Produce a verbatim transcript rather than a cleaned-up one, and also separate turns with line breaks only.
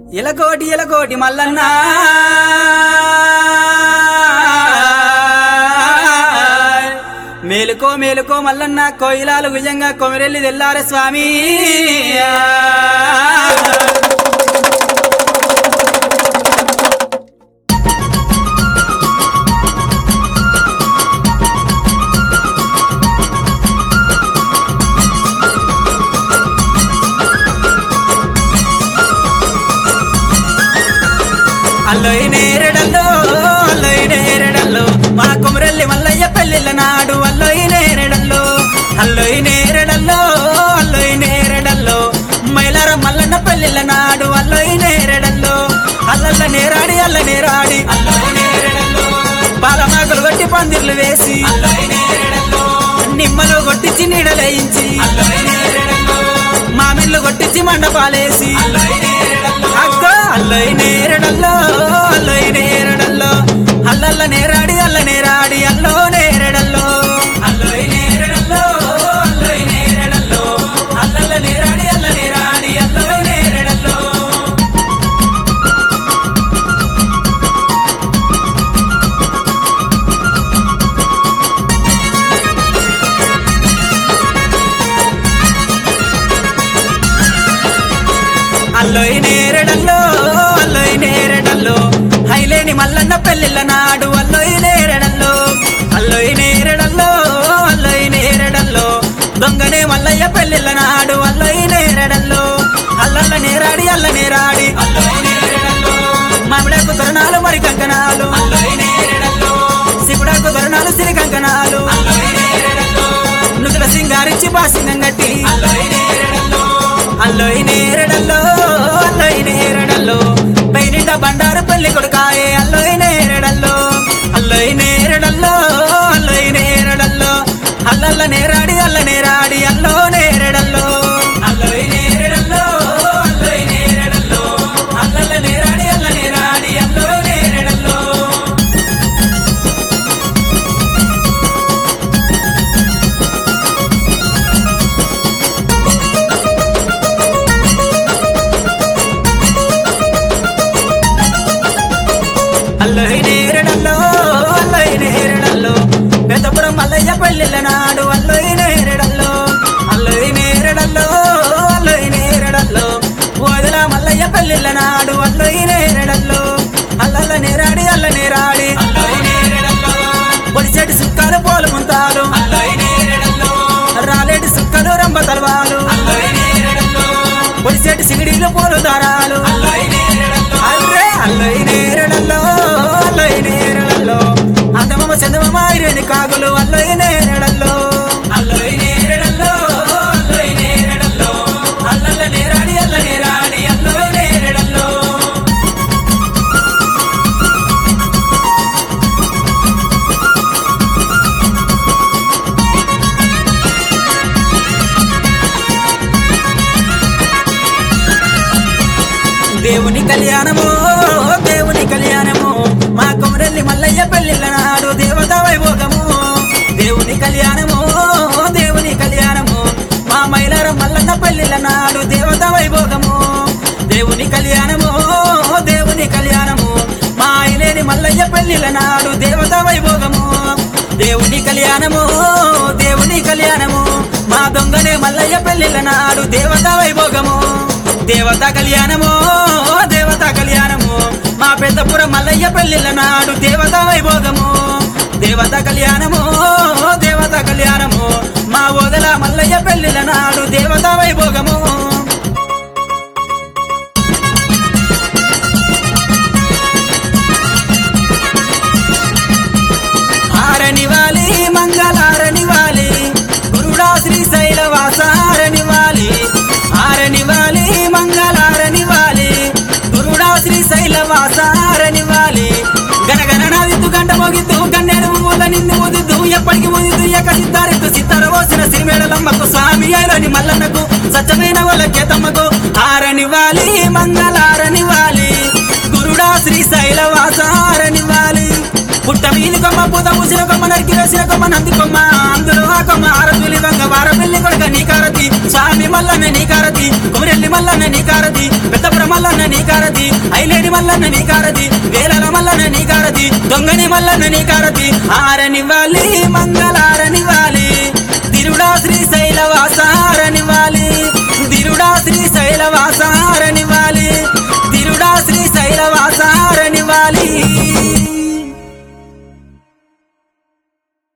ఇలకోటి ఇలకోటి మల్లన్న మేలుకో మేలుకో మల్లన్న కోయిలాలు విజంగా కొమిరెల్లి తెల్లారే స్వామి అల్లోయి నేరడల్లో అల్లోయి నేరడల్లో మా కొమరెల్లి మల్లయ్య పెళ్ళిళ్ళ నాడు అల్లోయి నేరడల్లో అల్లోయి నేరడల్లో అల్లోయి నేరడల్లో మైలార మల్లన్న పెళ్ళిళ్ళ నాడు అల్లోయి నేరడల్లో అల్లల్ల నేరాడి అల్ల నేరాడి అల్లోయి నేరడల్లో పాలమాకులు కొట్టి పందిర్లు వేసి అల్లోయి నేరడల్లో నిమ్మలు కొట్టించి నీడలేయించి అల్లోయి నేరడల్లో మామిళ్ళు కొట్టించి మండపాలేసి అల్లోయి నేరడల్లో అక్క అల్లోయి నేరడల్లో అల్లోయి నేరడల్లో అల్లల్ల నేరాడి అల్ల నేరాడి అల్లో నేరడల్లో అల్లోయి నేరడల్లో అల్లోయి నేరడల్లో అల్లల్ల నేరాడి అల్ల నేరాడి అల్లో నేరడల్లో అల్లోయి నేరడల్లో అల్లోయి నేరడల్లో హైలేని మల్లన్న పెళ్ళిళ్ళ నాడు అల్లోయి నేరడల్లో అల్లోయి నేరడల్లో అల్లోయి నేరడల్లో దొంగనే మల్లయ్య పెళ్ళిళ్ళ నాడు అల్లోయి నేరడల్లో అల్లల్ల నేరాడి అల్ల నేరాడి అల్లోయి నేరడల్లో మామిడకు తరుణాలు మరి కంకణాలు అల్లోయి నేరడల్లో శివుడకు తరుణాలు సిరి కంకణాలు అల్లోయి నేరడల్లో నుదుల సింగారించి బాసింగం గట్టి అల్లోయి నేరడల్లో అల్లోయి నేరడల్లో అల్లోయి నేరడల్లో పైనిండ బండారు పెళ్లి కొడుకాయే అల్లోయి నేరడల్లో అల్లోయి నేరడల్లో అల్లోయి నేరడల్లో అల్లల్ల నేరాడి అల్ల నేరాడి అల్లో నేరడల్లో అల్లోయి నేరడల్లో అల్లోయి నేరడల్లో అల్లల్ల నేరాడి అల్ల నేరాడి అల్లో నేరడల్లో అల్లోయి నేరడల్లో అల్లోయి నేరడల్లో పెద్దపురం మల్లయ్య పెళ్ళిళ్ళ నాడు అల్లోయి నేరడల్లో అల్లోయి నేరడల్లో అల్లోయి నేరడల్లో వదిల మల్లయ్య పెళ్ళిళ్ళ నాడు అల్లోయి నేరడల్లో అల్లల్ల నేరాడి అల్ల నేరాడి అల్లోయి నేరడల్లో పొడిచెటి సుక్కలు పోలు ముంతాలు అల్లోయి నేరడల్లో రాలేటి సుక్కలు రంబ తలవాలు అల్లోయి నేరడల్లో పొడిచెటి సిగిడీలు పోలు దారాలు అల్లోయి నేరడల్లో అల్రే అల్లోయి నేరడల్లో అల్లోయి నేరడల్లో అందమమ్మ చందమమ్మ ఇరేని కాగులు అల్లోయి నేరడల్లో అల్లోయి నేరడల్లో అల్లోయి నేరడల్లో అల్లల్ల నేరాడి అల్ల నేరాడి అల్లోయి నేరడల్లో దేవుని కళ్యాణము దేవుని కళ్యాణము మా కొమరెల్లి మల్లయ్య పెళ్ళిళ్ళ నాడు దేవతా వైభోగము దేవుని కళ్యాణము దేవుని కళ్యాణము మా మైలార మల్లన్న పెళ్ళిళ్ళ నాడు దేవతా వైభోగము దేవుని కళ్యాణము దేవుని కళ్యాణము మా ఐలేని మల్లయ్య పెళ్ళిళ్ళ నాడు దేవతా వైభోగము దేవుని కళ్యాణము దేవుని కళ్యాణము మా దొంగనే మల్లయ్య పెళ్ళిళ్ళ నాడు దేవతా వైభోగము దేవతా కళ్యాణము దేవతా కళ్యాణము మా పెద్దపురం మల్లయ్య పెళ్ళిళ్ళ నాడు దేవతా వైభోగము దేవతా కళ్యాణము దేవతా కళ్యాణము మా ఓదల మల్లయ్య పెళ్ళిళ్ళ నాడు దేవతా వైభోగము ఆరనివాలి మంగళారనివాలి గురుడా శ్రీశైల వాసారనివాలి ఆరనివాలి మంగళారనివాలి గురుడా శ్రీశైల వాసారనివాలి గనగన నాదిద్దు గంట మోగిద్దు గన్నేరు మూల నింది ముదిద్దు ఎప్పటికి ముదిద్దు ఎక సిద్ధారెత్తు సిత్తర పోసిన సిరిమేళలమ్మకు స్వామి అయినని మల్లన్నకు సత్యమైన వాళ్ళకే తమ్మకు ఆరనివాలి మంగళారనివాలి గురుడా శ్రీశైల వాసారనివాలి పుట్ట మీది కొమ్మ పూత పూసిన కొమ్మ నరికి వేసిన కొమ్మ నంది కొమ్మ అందులో ఆ కొమ్మ ఆరతులి దొంగ వారబెల్లి కొడుక నీ కారతి స్వామి మల్లన్న నీ కారతి కుమరెల్లి మల్లన్న నీ కారతి పెద్దపురం మల్లన్న నీ కారతి ఐలేడి మల్లన్న నీ కారతి వేలల మల్లన్న నీ కారతి దొంగని మల్లన్న నీ కారతి ఆరనివ్వాలి మంగళ